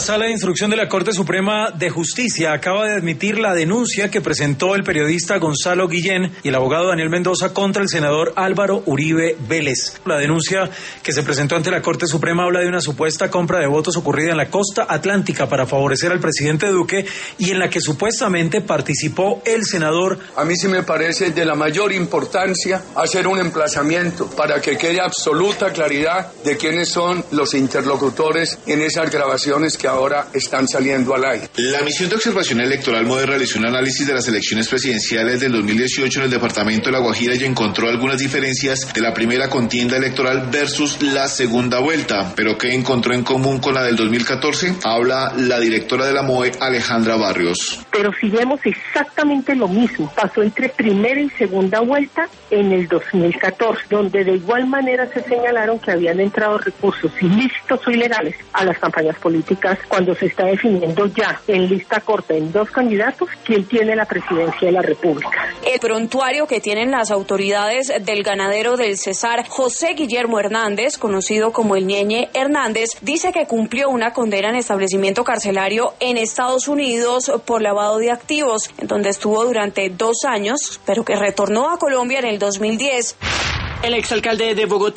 La Sala de Instrucción de la Corte Suprema de Justicia acaba de admitir la denuncia que presentó el periodista Gonzalo Guillén y el abogado Daniel Mendoza contra el senador Álvaro Uribe Vélez. La denuncia que se presentó ante la Corte Suprema habla de una supuesta compra de votos ocurrida en la costa atlántica para favorecer al presidente Duque y en la que supuestamente participó el senador. A mí sí me parece de la mayor importancia hacer un emplazamiento para que quede absoluta claridad de quiénes son los interlocutores en esas grabaciones que ahora están saliendo al aire. La misión de observación electoral MODE realizó un análisis de las elecciones presidenciales del 2018 en el departamento de La Guajira y encontró algunas diferencias de la primera contienda electoral versus la segunda vuelta. ¿Pero qué encontró en común con la del 2014? Habla la directora de la MODE, Alejandra Barrios. Pero si vemos exactamente lo mismo, pasó entre primera y segunda vuelta en el 2014, donde de igual manera se señalaron que habían entrado recursos ilícitos o ilegales a las campañas políticas cuando se está definiendo ya en lista corta en 2 candidatos quién tiene la presidencia de la República. El prontuario que tienen las autoridades del ganadero del Cesar, José Guillermo Hernández, conocido como el Ñeñe Hernández, dice que cumplió una condena en establecimiento carcelario en Estados Unidos por lavado de activos, en donde estuvo durante 2 años, pero que retornó a Colombia en el 2010. El exalcalde de Bogotá